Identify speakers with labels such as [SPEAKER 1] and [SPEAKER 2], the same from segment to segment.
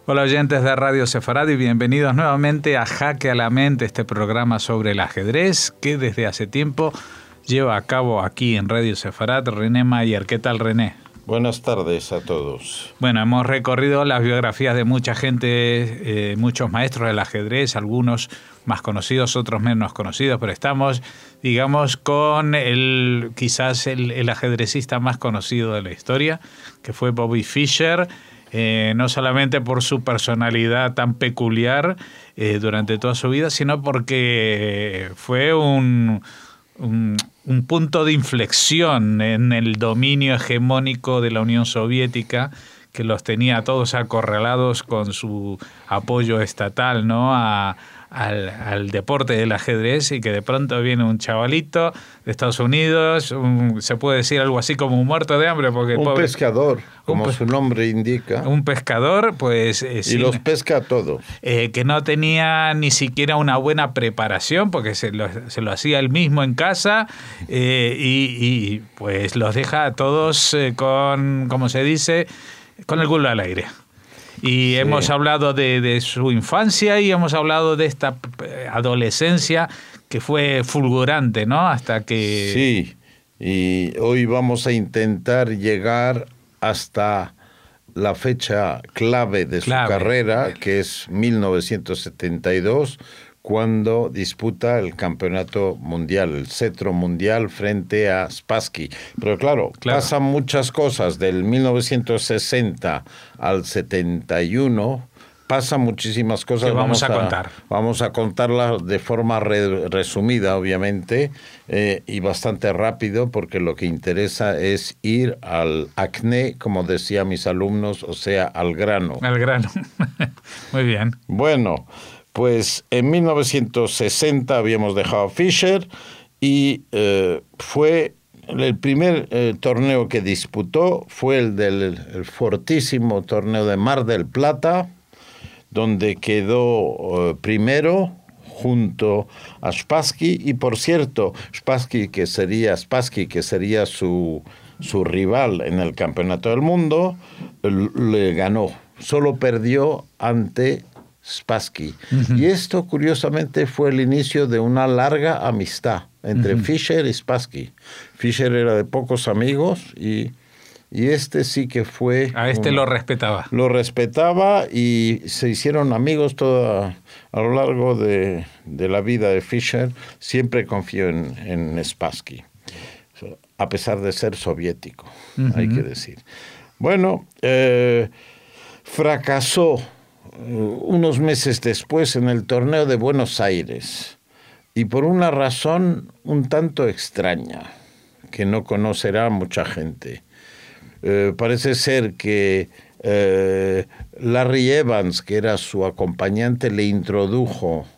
[SPEAKER 1] Hola oyentes de Radio Sefarad y bienvenidos nuevamente a Jaque a la Mente, este programa sobre el ajedrez que desde hace tiempo lleva a cabo aquí en Radio Sefarad René Mayer. ¿Qué tal, René?
[SPEAKER 2] Buenas tardes a todos.
[SPEAKER 1] Bueno, hemos recorrido las biografías de mucha gente, muchos maestros del ajedrez, algunos más conocidos, otros menos conocidos, pero estamos, digamos, con quizás el ajedrecista más conocido de la historia, que fue Bobby Fischer. No solamente por su personalidad tan peculiar durante toda su vida, sino porque fue un punto de inflexión en el dominio hegemónico de la Unión Soviética, que los tenía todos acorralados con su apoyo estatal, ¿no?, al deporte del ajedrez, y que de pronto viene un chavalito de Estados Unidos, se puede decir algo así como un muerto de hambre, porque
[SPEAKER 2] pescador, como su nombre indica.
[SPEAKER 1] Un pescador, pues...
[SPEAKER 2] y los pesca a todos.
[SPEAKER 1] Que no tenía ni siquiera una buena preparación, porque se lo hacía él mismo en casa, y pues los deja a todos con, como se dice, con el culo al aire. Y sí, hemos hablado de su infancia y hemos hablado de esta adolescencia que fue fulgurante, ¿no? Hasta que...
[SPEAKER 2] Sí, y hoy vamos a intentar llegar hasta la fecha clave de su carrera, que es 1972, cuando disputa el campeonato mundial, el cetro mundial frente a Spassky. Pero claro, pasan muchas cosas del 1960 al 71, pasan muchísimas cosas.
[SPEAKER 1] Que vamos a contar.
[SPEAKER 2] Vamos a contarlas de forma resumida, obviamente, y bastante rápido, porque lo que interesa es ir al acné, como decían mis alumnos, o sea, al grano.
[SPEAKER 1] Al grano. Muy bien.
[SPEAKER 2] Bueno, pues en 1960 habíamos dejado a Fischer y fue el primer torneo que disputó, fue el del fortísimo torneo de Mar del Plata, donde quedó primero junto a Spassky, y por cierto, Spassky que sería su rival en el Campeonato del Mundo, le ganó. Solo perdió ante Spassky. Uh-huh. Y esto, curiosamente, fue el inicio de una larga amistad entre Fischer y Spassky. Fischer era de pocos amigos y este sí que fue...
[SPEAKER 1] A este lo respetaba.
[SPEAKER 2] Lo respetaba y se hicieron amigos a lo largo de la vida de Fischer. Siempre confió en Spassky, a pesar de ser soviético, hay que decir. Bueno, fracasó unos meses después en el torneo de Buenos Aires, y por una razón un tanto extraña que no conocerá mucha gente. Parece ser que Larry Evans, que era su acompañante, le introdujo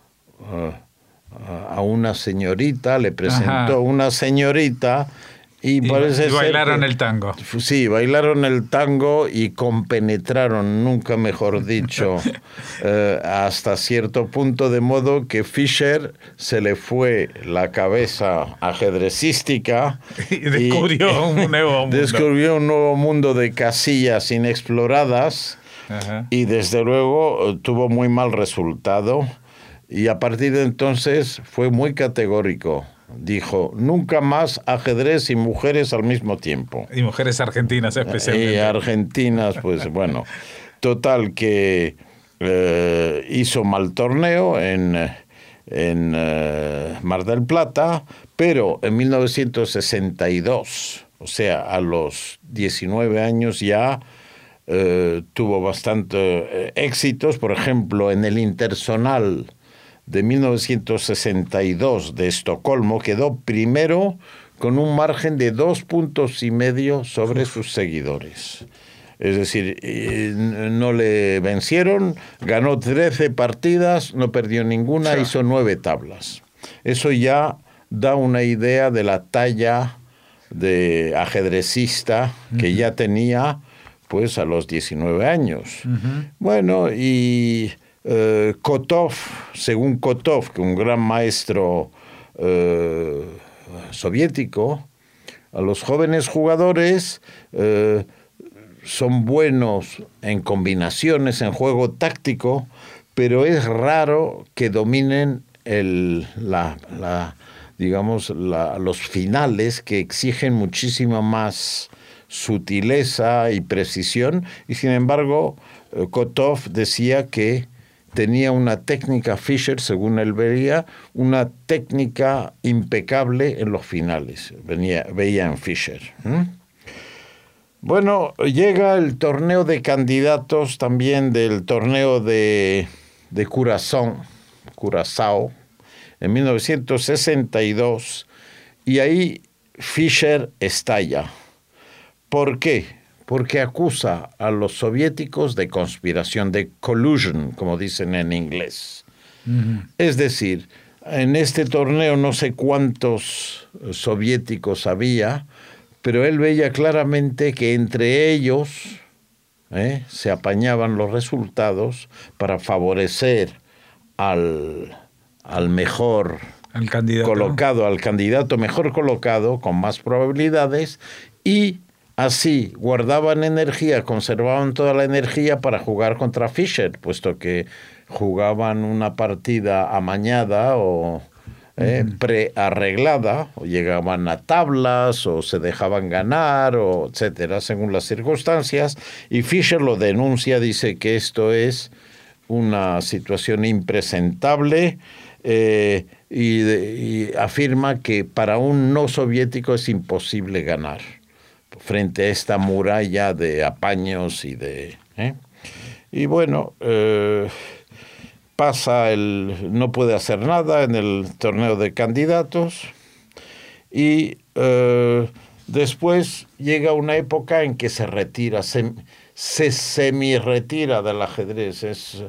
[SPEAKER 2] a una señorita, le presentó a una señorita, y parece
[SPEAKER 1] bailaron el tango.
[SPEAKER 2] Sí, bailaron el tango y compenetraron, nunca mejor dicho, hasta cierto punto, de modo que Fischer se le fue la cabeza ajedrecística
[SPEAKER 1] y descubrió un nuevo mundo.
[SPEAKER 2] Descubrió un nuevo mundo de casillas inexploradas. Ajá. Y desde luego tuvo muy mal resultado, y a partir de entonces fue muy categórico. Dijo, nunca más ajedrez y mujeres al mismo tiempo.
[SPEAKER 1] Y mujeres argentinas especialmente.
[SPEAKER 2] Y argentinas, pues bueno. Total que hizo mal torneo en Mar del Plata, pero en 1962, o sea, a los 19 años ya, tuvo bastante éxitos. Por ejemplo, en el Interzonal de 1962 de Estocolmo quedó primero con un margen de 2,5 puntos sobre sus seguidores. Es decir, no le vencieron, ganó 13 partidas, no perdió ninguna, hizo 9 tablas. Eso ya da una idea de la talla de ajedrecista que ya tenía, pues, a los 19 años. Bueno, y Kotov, según Kotov, que un gran maestro soviético, a los jóvenes jugadores son buenos en combinaciones, en juego táctico, pero es raro que dominen los finales, que exigen muchísima más sutileza y precisión, y sin embargo Kotov decía que tenía una técnica, Fischer, según él veía, una técnica impecable en los finales, veía en Fischer. Bueno, llega el torneo de candidatos también del torneo de Curazao, en 1962, y ahí Fischer estalla. ¿Por qué? Porque acusa a los soviéticos de conspiración, de collusion, como dicen en inglés. Uh-huh. Es decir, en este torneo no sé cuántos soviéticos había, pero él veía claramente que entre ellos se apañaban los resultados para favorecer al mejor colocado, al candidato mejor colocado, con más probabilidades, y así guardaban energía, conservaban toda la energía para jugar contra Fischer, puesto que jugaban una partida amañada o prearreglada, o llegaban a tablas, o se dejaban ganar, o etcétera, según las circunstancias, y Fischer lo denuncia, dice que esto es una situación impresentable, y afirma que para un no soviético es imposible ganar frente a esta muralla de apaños y de... Y bueno, no puede hacer nada en el torneo de candidatos, y después llega una época en que se retira, se semi-retira del ajedrez,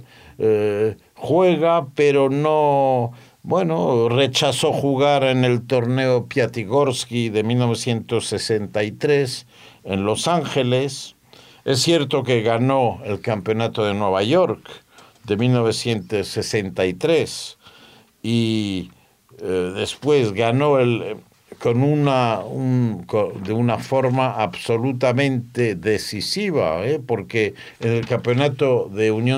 [SPEAKER 2] juega, pero no... Bueno, rechazó jugar en el torneo Piatigorsky de 1963 en Los Ángeles. Es cierto que ganó el campeonato de Nueva York de 1963 y después ganó de una forma absolutamente decisiva, porque en el campeonato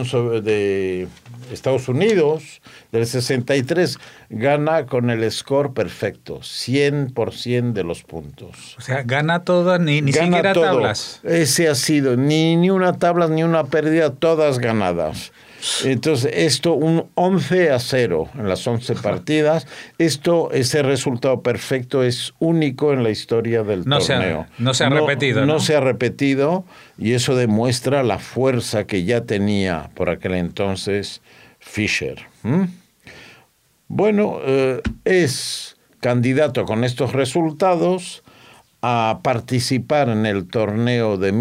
[SPEAKER 2] de Estados Unidos del 63 gana con el score perfecto, 100% de los puntos.
[SPEAKER 1] O sea, gana todas, ni siquiera todo. Tablas.
[SPEAKER 2] Ese ha sido, ni una tabla ni una pérdida, todas ganadas. Entonces, esto, un 11-0 en las 11 partidas, ese resultado perfecto es único en la historia del torneo.
[SPEAKER 1] No se ha repetido.
[SPEAKER 2] No se ha repetido, y eso demuestra la fuerza que ya tenía por aquel entonces Fischer. Bueno, es candidato con estos resultados a participar en el torneo de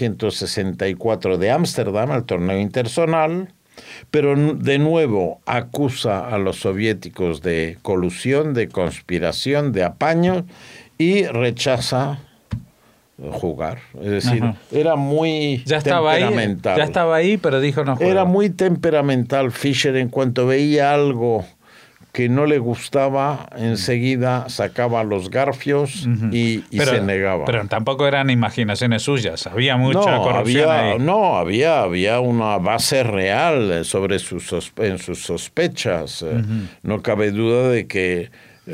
[SPEAKER 2] 1964 de Ámsterdam, el torneo interzonal, pero de nuevo acusa a los soviéticos de colusión, de conspiración, de apaño, y rechaza jugar. Es decir, era muy temperamental.
[SPEAKER 1] Ya estaba ahí, pero dijo no juego.
[SPEAKER 2] Era muy temperamental Fischer. En cuanto veía algo que no le gustaba, enseguida sacaba los garfios y se negaba.
[SPEAKER 1] Pero tampoco eran imaginaciones suyas, había mucha corrupción ahí.
[SPEAKER 2] Había una base real en sus sospechas. No cabe duda de que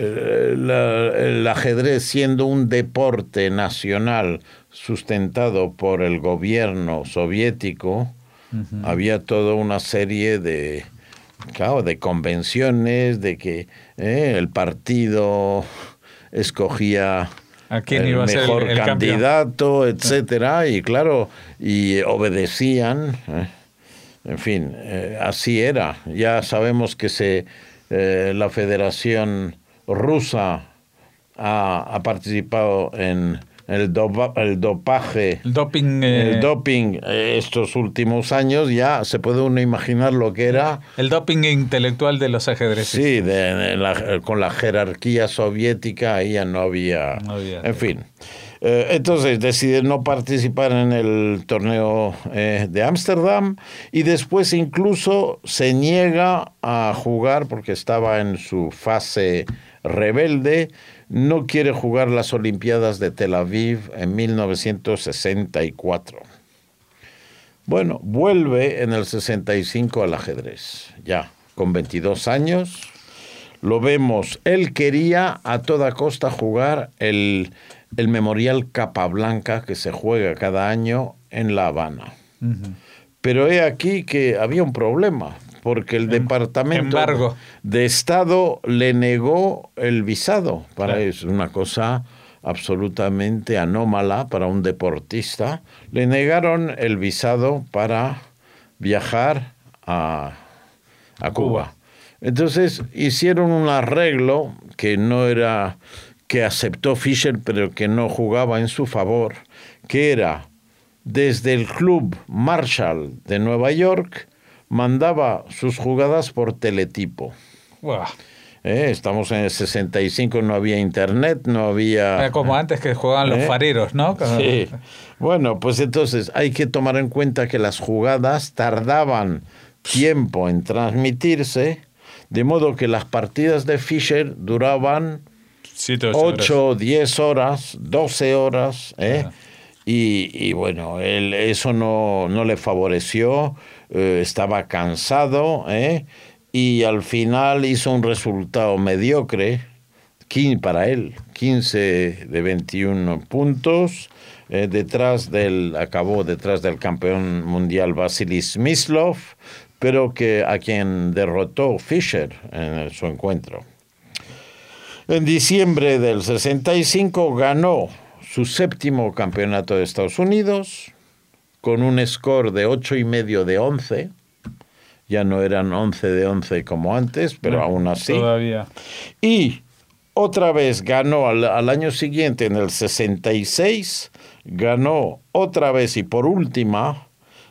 [SPEAKER 2] el ajedrez, siendo un deporte nacional sustentado por el gobierno soviético, había toda una serie de convenciones, de que el partido escogía
[SPEAKER 1] ¿a quién
[SPEAKER 2] el
[SPEAKER 1] iba a ser
[SPEAKER 2] mejor
[SPEAKER 1] el
[SPEAKER 2] candidato,
[SPEAKER 1] campeón?
[SPEAKER 2] etcétera, y claro, y obedecían. En fin, así era. Ya sabemos que la Federación Rusa ha participado en el dopaje, el doping estos últimos años. Ya se puede uno imaginar lo que era
[SPEAKER 1] el doping intelectual de los ajedrecistas.
[SPEAKER 2] Sí, con la jerarquía soviética ahí ya no había. En fin, entonces decide no participar en el torneo de Ámsterdam, y después incluso se niega a jugar porque estaba en su fase rebelde. No quiere jugar las Olimpiadas de Tel Aviv en 1964. Bueno, vuelve en el 65 al ajedrez, ya con 22 años. Lo vemos, él quería a toda costa jugar el Memorial Capablanca que se juega cada año en La Habana. Uh-huh. Pero he aquí que había un problema, porque el Departamento de Estado le negó el visado. Para eso, es una cosa absolutamente anómala para un deportista. Le negaron el visado para viajar a Cuba. Entonces hicieron un arreglo que no era, que aceptó Fischer, pero que no jugaba en su favor, que era desde el Club Marshall de Nueva York, mandaba sus jugadas por teletipo.
[SPEAKER 1] Wow.
[SPEAKER 2] Estamos en el 65, no había internet, no había...
[SPEAKER 1] Como antes que jugaban los fareros, ¿no?
[SPEAKER 2] Sí. Bueno, pues entonces hay que tomar en cuenta que las jugadas tardaban tiempo en transmitirse, de modo que las partidas de Fischer duraban 8, 10 horas, 12 horas, y bueno, eso no le favoreció, estaba cansado, y al final hizo un resultado mediocre para él, 15 de 21 puntos, acabó detrás del campeón mundial Vasily Smyslov, pero a quien derrotó Fischer en su encuentro. En diciembre del 65 ganó su 7º campeonato de Estados Unidos con un score de 8,5 de 11. Ya no eran 11 de 11 como antes, pero aún así.
[SPEAKER 1] Todavía.
[SPEAKER 2] Y otra vez ganó al año siguiente, en el 66, ganó otra vez y por última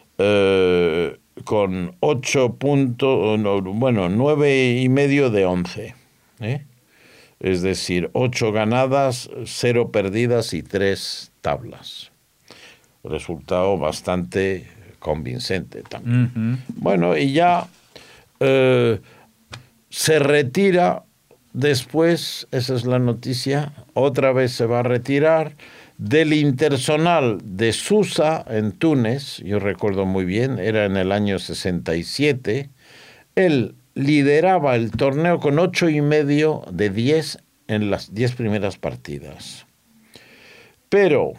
[SPEAKER 2] con 8 puntos, 9,5 de 11. Es decir, 8 ganadas, 0 perdidas y 3 tablas. Resultado bastante convincente también. Uh-huh. Bueno, y ya se retira después, esa es la noticia, otra vez se va a retirar del Internacional de Susa en Túnez, yo recuerdo muy bien, era en el año 67, él lideraba el torneo con 8,5 de 10 en las 10 primeras partidas. Pero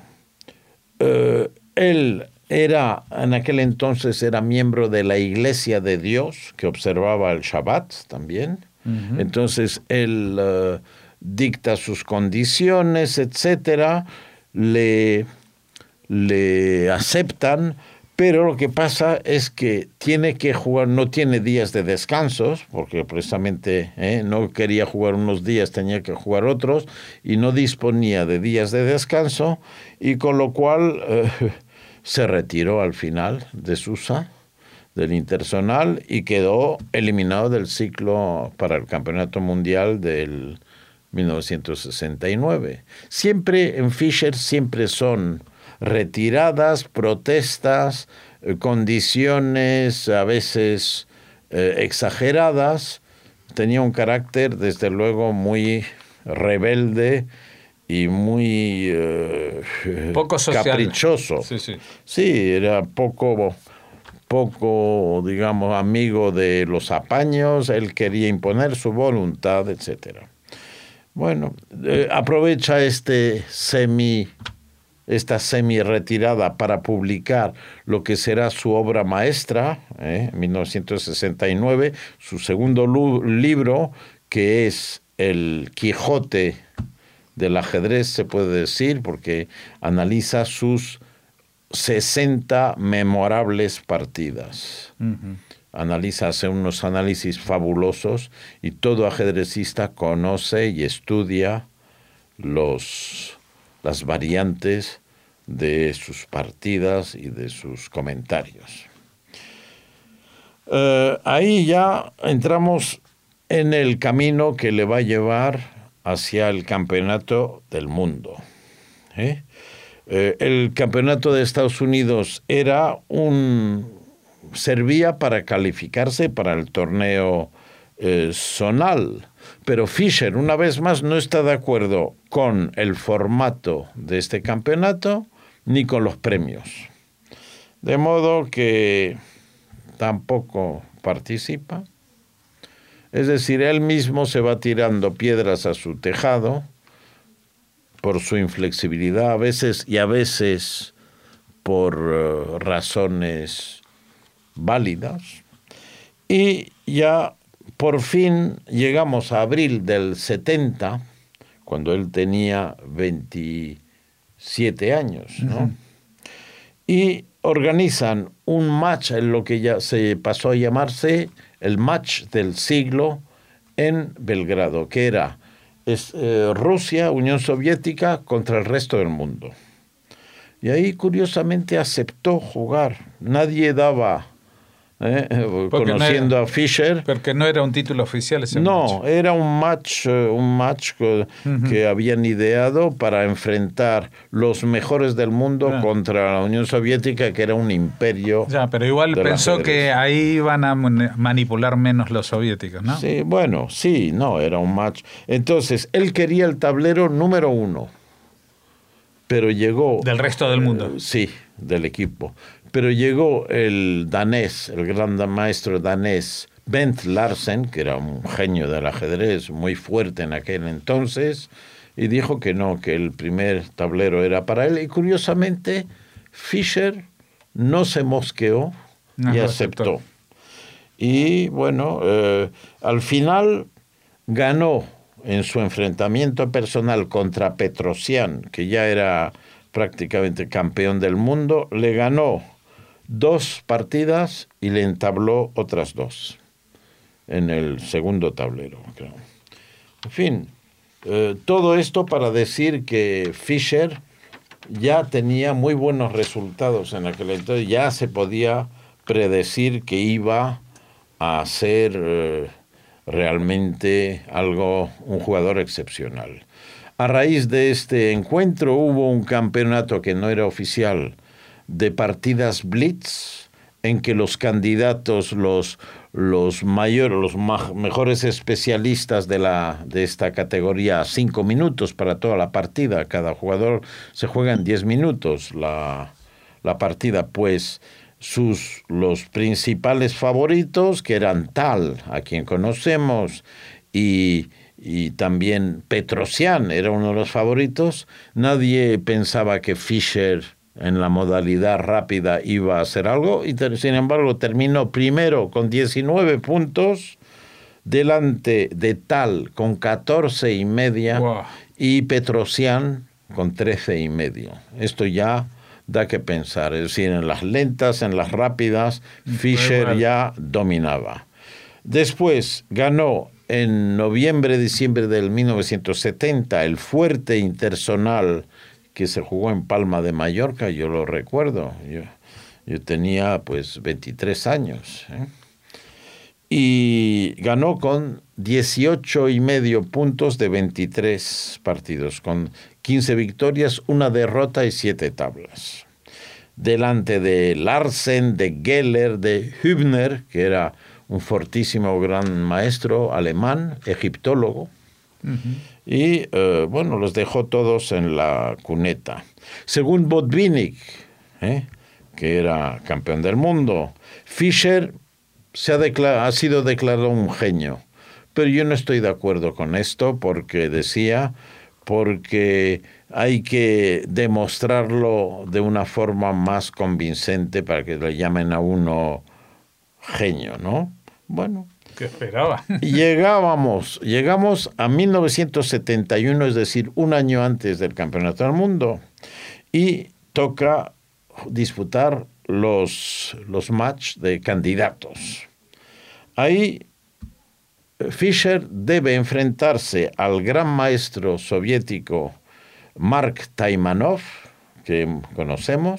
[SPEAKER 2] él en aquel entonces era miembro de la Iglesia de Dios, que observaba el Shabbat también. Uh-huh. Entonces él dicta sus condiciones, etcétera, le aceptan, pero lo que pasa es que tiene que jugar, no tiene días de descansos, porque precisamente no quería jugar unos días, tenía que jugar otros, y no disponía de días de descanso, y con lo cual se retiró al final de Susa, del Internacional, y quedó eliminado del ciclo para el Campeonato Mundial del 1969. Siempre en Fischer son retiradas, protestas, condiciones a veces exageradas. Tenía un carácter, desde luego, muy rebelde y muy
[SPEAKER 1] poco social,
[SPEAKER 2] caprichoso. Sí, era poco, digamos, amigo de los apaños. Él quería imponer su voluntad, etcétera. Bueno, aprovecha esta semi-retirada para publicar lo que será su obra maestra, en 1969, su segundo libro, que es El Quijote del ajedrez, se puede decir, porque analiza sus 60 memorables partidas. Uh-huh. Hace unos análisis fabulosos, y todo ajedrecista conoce y estudia las variantes de sus partidas y de sus comentarios. Ahí ya entramos en el camino que le va a llevar hacia el campeonato del mundo. El campeonato de Estados Unidos servía para calificarse para el torneo zonal, pero Fischer, una vez más, no está de acuerdo con el formato de este campeonato ni con los premios. De modo que tampoco participa. Es decir, él mismo se va tirando piedras a su tejado por su inflexibilidad a veces por razones válidas. Y ya por fin llegamos a abril del 70, cuando él tenía 27 años, ¿no? Uh-huh. Y organizan un match en lo que ya se pasó a llamarse el match del siglo en Belgrado, que era Rusia, Unión Soviética contra el resto del mundo. Y ahí curiosamente aceptó jugar. Nadie daba, conociendo a Fischer.
[SPEAKER 1] Porque no era un título oficial ese match.
[SPEAKER 2] No, era un match que habían ideado para enfrentar los mejores del mundo contra la Unión Soviética, que era un imperio.
[SPEAKER 1] Ya, pero igual pensó que ahí iban a manipular menos los soviéticos, ¿no?
[SPEAKER 2] Sí, bueno, sí, no, era un match. Entonces, él quería el tablero número 1. Pero llegó...
[SPEAKER 1] Del resto del mundo.
[SPEAKER 2] Sí, del equipo. Pero llegó el danés, el gran maestro danés, Bent Larsen, que era un genio del ajedrez, muy fuerte en aquel entonces, y dijo que no, que el primer tablero era para él. Y curiosamente, Fischer no se mosqueó y aceptó. Y bueno, al final ganó en su enfrentamiento personal contra Petrosian, que ya era prácticamente campeón del mundo, le ganó 2 partidas y le entabló otras 2 en el segundo tablero, creo. En fin, todo esto para decir que Fischer ya tenía muy buenos resultados en aquel entonces, ya se podía predecir que iba a ser realmente un jugador excepcional. A raíz de este encuentro hubo un campeonato que no era oficial de partidas blitz, en que los candidatos, los mejores especialistas de esta categoría, 5 minutos para toda la partida, cada jugador se juega en 10 minutos la partida, pues los principales favoritos, que eran Tal, a quien conocemos, y también Petrosian era uno de los favoritos. Nadie pensaba que Fischer en la modalidad rápida iba a hacer algo, y sin embargo terminó primero con 19 puntos, delante de Tal con 14,5, wow, y Petrosian con 13,5. Esto ya da que pensar, es decir, en las lentas, en las rápidas, Fischer ya dominaba. Después ganó en noviembre-diciembre del 1970 el Fuerte Interzonal, que se jugó en Palma de Mallorca, yo lo recuerdo, yo tenía pues 23 años, y ganó con 18,5 puntos de 23 partidos, con 15 victorias, 1 derrota y 7 tablas. Delante de Larsen, de Geller, de Hübner, que era un fortísimo gran maestro alemán, egiptólogo, y bueno, los dejó todos en la cuneta. Según Botvinnik, que era campeón del mundo, Fischer ha sido declarado un genio, pero yo no estoy de acuerdo con esto, porque hay que demostrarlo de una forma más convincente para que le llamen a uno genio, ¿no? Bueno,
[SPEAKER 1] ¿qué esperaba?
[SPEAKER 2] Llegamos a 1971, es decir, un año antes del Campeonato del Mundo, y toca disputar los match de candidatos. Ahí Fischer debe enfrentarse al gran maestro soviético Mark Taimanov, que conocemos.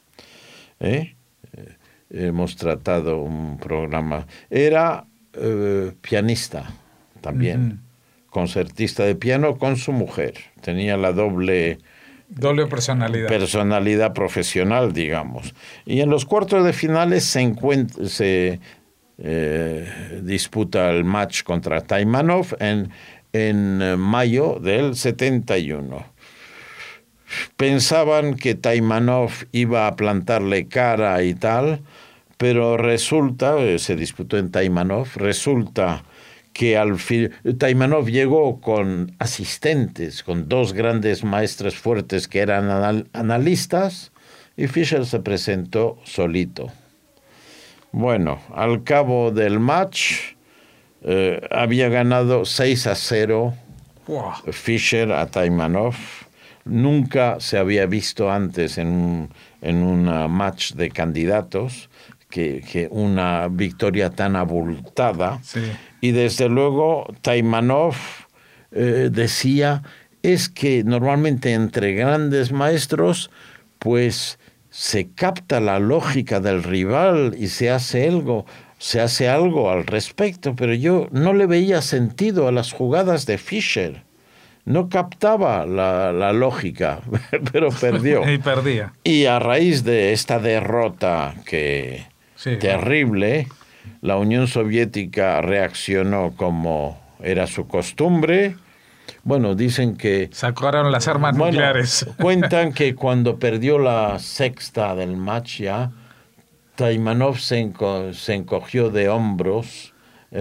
[SPEAKER 2] Hemos tratado un programa. Era pianista también, concertista de piano con su mujer. Tenía la doble personalidad profesional, digamos. Y en los cuartos de finales se disputa el match contra Taimanov en mayo del 71. pensaban que Taimanov iba a plantarle cara y tal, pero resulta, se disputó en Taimanov, resulta que al fin Taimanov llegó con asistentes, con dos grandes maestres fuertes que eran analistas, y Fischer se presentó solito. Bueno, al cabo del match había ganado 6-0 Fischer a Taimanov. Nunca se había visto antes en un match de candidatos que una victoria tan abultada.
[SPEAKER 1] Sí.
[SPEAKER 2] Y desde luego Taimanov decía, es que normalmente entre grandes maestros pues se capta la lógica del rival y se hace algo al respecto, pero yo no le veía sentido a las jugadas de Fischer. No captaba la lógica, pero perdió.
[SPEAKER 1] Y perdía.
[SPEAKER 2] Y a raíz de esta derrota terrible, la Unión Soviética reaccionó como era su costumbre. Bueno, dicen que...
[SPEAKER 1] sacaron las armas nucleares.
[SPEAKER 2] Cuentan que cuando perdió la sexta del match ya, Taimanov se encogió de hombros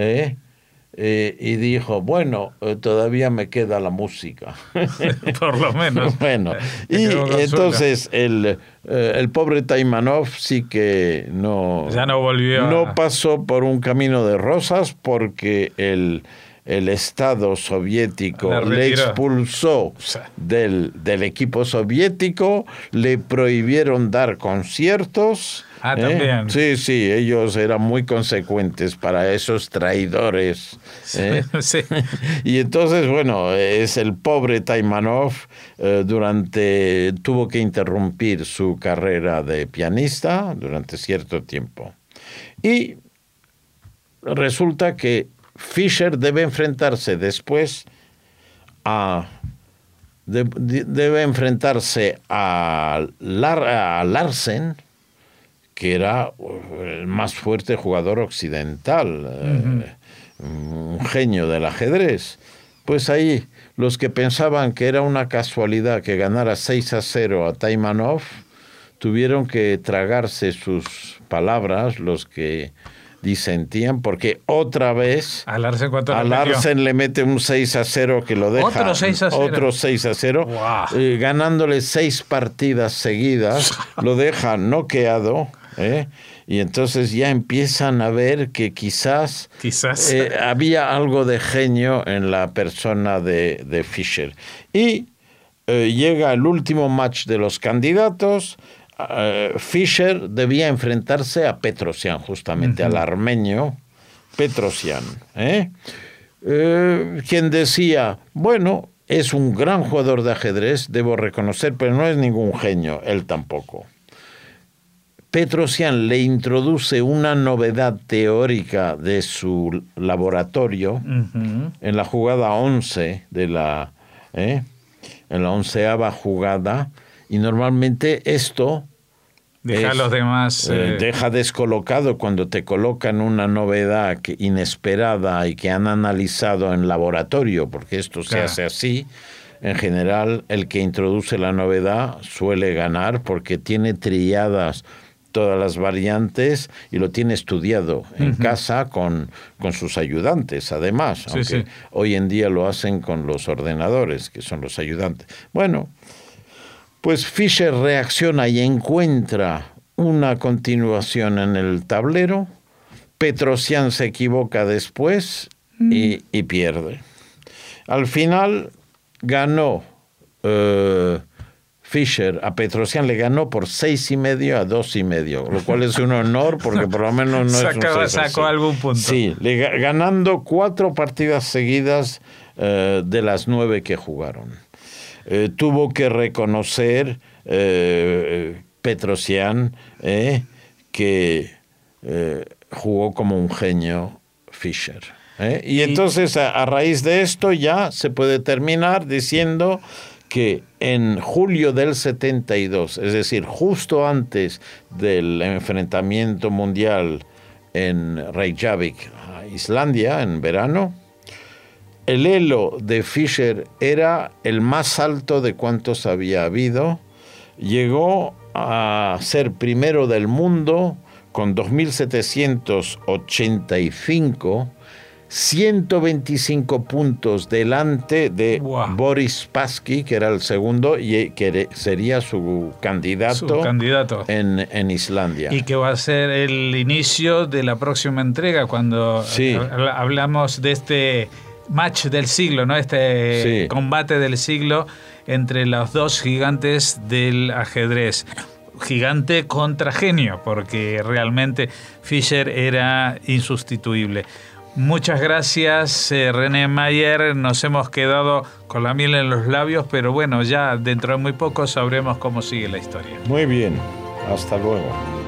[SPEAKER 2] y dijo, bueno, todavía me queda la música.
[SPEAKER 1] Por lo menos.
[SPEAKER 2] Bueno, y entonces el pobre Taimanov sí que
[SPEAKER 1] ya no volvió.
[SPEAKER 2] No pasó por un camino de rosas porque el Estado soviético le expulsó del equipo soviético, le prohibieron dar conciertos.
[SPEAKER 1] También.
[SPEAKER 2] Sí, ellos eran muy consecuentes para esos traidores.
[SPEAKER 1] Sí.
[SPEAKER 2] Y entonces, bueno, es el pobre Taimanov tuvo que interrumpir su carrera de pianista durante cierto tiempo. Y resulta que Fischer debe enfrentarse después a Larsen, que era el más fuerte jugador occidental, un genio del ajedrez. Pues ahí los que pensaban que era una casualidad que ganara 6-0 a Taimanov tuvieron que tragarse sus palabras, los que disentían, porque otra vez
[SPEAKER 1] a Larsen
[SPEAKER 2] le mete un 6-0 que lo deja. Otro 6-0.
[SPEAKER 1] Wow.
[SPEAKER 2] Ganándole 6 partidas seguidas, lo deja noqueado. Y entonces ya empiezan a ver que quizás había algo de genio en la persona de Fischer. Y llega el último match de los candidatos. Fischer debía enfrentarse a Petrosian, justamente al armenio Petrosian, quien decía, bueno, es un gran jugador de ajedrez, debo reconocer, pero no es ningún genio, él tampoco. Petrosian le introduce una novedad teórica de su laboratorio en la jugada 11 en la 11ª jugada, y normalmente esto
[SPEAKER 1] deja a los demás
[SPEAKER 2] deja descolocado cuando te colocan una novedad inesperada y que han analizado en laboratorio, porque esto se hace así. En general, el que introduce la novedad suele ganar porque tiene trilladas todas las variantes y lo tiene estudiado en casa con sus ayudantes, además, aunque hoy en día lo hacen con los ordenadores, que son los ayudantes. Bueno, pues Fischer reacciona y encuentra una continuación en el tablero. Petrosian se equivoca después y pierde. Al final ganó Fischer a Petrosian, le ganó por 6,5 a 2,5, lo cual es un honor porque por lo menos no
[SPEAKER 1] sacó algún punto.
[SPEAKER 2] Sí, ganando 4 partidas seguidas de las 9 que jugaron. Tuvo que reconocer Petrosian que jugó como un genio Fischer. Y entonces a raíz de esto ya se puede terminar diciendo que en julio del 72, es decir, justo antes del enfrentamiento mundial en Reykjavik, Islandia, en verano, el elo de Fischer era el más alto de cuantos había habido. Llegó a ser primero del mundo con 2.785, 125 puntos delante de Boris Spassky, que era el segundo y que sería su candidato en Islandia.
[SPEAKER 1] Y que va a ser el inicio de la próxima entrega cuando hablamos de este match del siglo, ¿no? Este combate del siglo entre los dos gigantes del ajedrez. Gigante contra genio, porque realmente Fischer era insustituible. Muchas gracias, René Mayer. Nos hemos quedado con la miel en los labios, pero bueno, ya dentro de muy poco sabremos cómo sigue la historia.
[SPEAKER 2] Muy bien, hasta luego.